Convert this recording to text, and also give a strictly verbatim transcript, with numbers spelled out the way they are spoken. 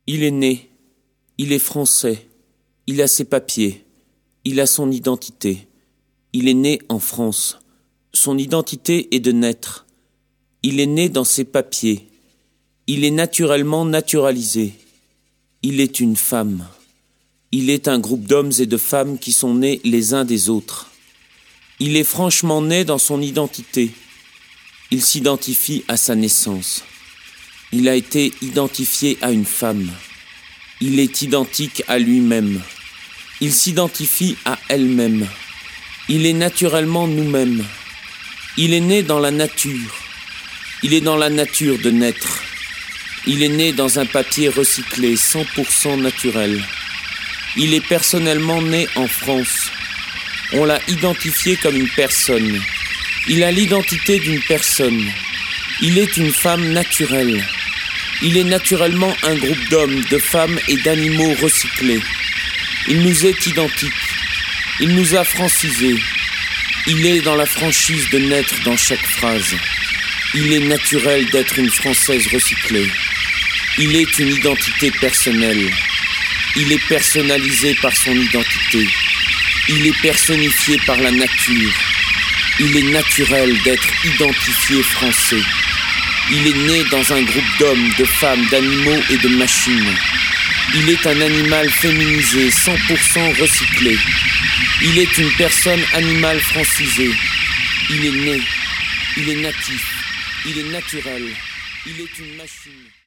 Il est né, il est français, il a ses papiers, il a son identité. Il est né en France. Son identité est de naître. Il est né dans ses papiers. Il est naturellement naturalisé. Il est une femme. Il est un groupe d'hommes et de femmes qui sont nés les uns des autres. Il est franchement né dans son identité. Il s'identifie à sa naissance. Il a été identifié à une femme. Il est identique à lui-même. Il s'identifie à elle-même. Il est naturellement nous-mêmes. Il est né dans la nature. Il est dans la nature de naître. Il est né dans un papier recyclé, cent pour cent naturel. Il est personnellement né en France. On l'a identifié comme une personne. Il a l'identité d'une personne. Il est une femme naturelle. Il est naturellement un groupe d'hommes, de femmes et d'animaux recyclés. Il nous est identique. Il nous a francisés. Il est dans la franchise de naître dans chaque phrase. Il est naturel d'être une Française recyclée. Il est une identité personnelle. Il est personnalisé par son identité. Il est personnifié par la nature. Il est naturel d'être identifié français. Il est né dans un groupe d'hommes, de femmes, d'animaux et de machines. Il est un animal féminisé, cent pour cent recyclé. Il est une personne animale francisée. Il est né. Il est natif. Il est naturel. Il est une machine.